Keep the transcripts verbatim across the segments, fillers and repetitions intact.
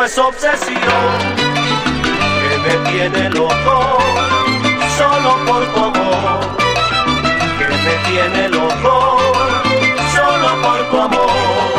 esa obsesión que me tiene loco solo por tu amor, que me tiene loco solo por tu amor.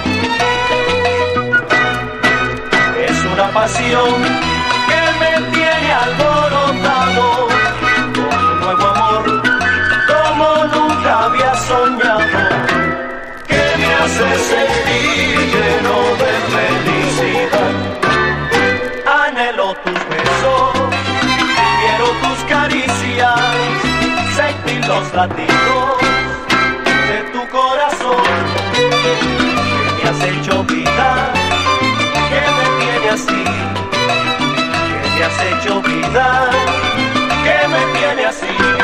Es una pasión que me tiene alborotado con un nuevo amor como nunca había soñado, que me hace sentir lleno de felicidad. Anhelo tus besos, quiero tus caricias, sentir los latidos de tu corazón, que me has hecho vida, que me tiene así, que me has hecho vida, que me tiene así.